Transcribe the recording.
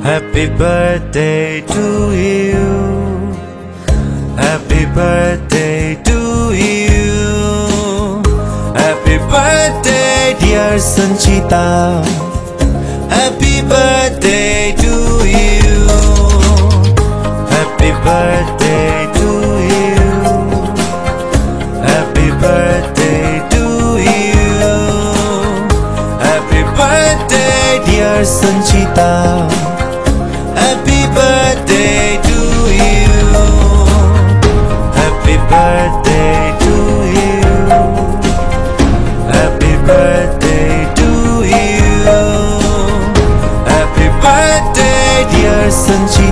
Happy birthday to you. Happy birthday to you. Happy birthday dear Sanchita. Happy birthday to you. Happy birthday to you. Happy birthday to you. Happy birthday dear Sanchita. Happy birthday to you. Happy birthday to you. Happy birthday to you. Happy birthday dear Sanchita.